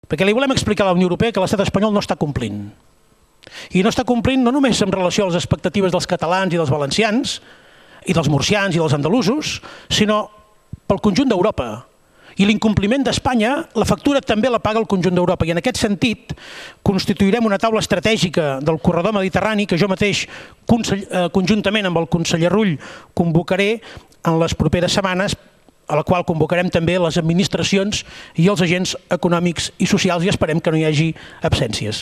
Perquè li volem explicar a la Unió Europea que l'estat espanyol no està complint. I no està complint no només en relació a les expectatives dels catalans i dels valencians, i dels murcians i dels andalusos, sinó pel conjunt d'Europa. I l'incompliment d'Espanya, la factura també la paga el conjunt d'Europa. I en aquest sentit constituirem una taula estratègica del corredor mediterrani que jo mateix, conjuntament amb el conseller Rull, convocaré en les properes setmanes, a la qual convocarem també les administracions i els agents econòmics i socials i esperem que no hi hagi absències.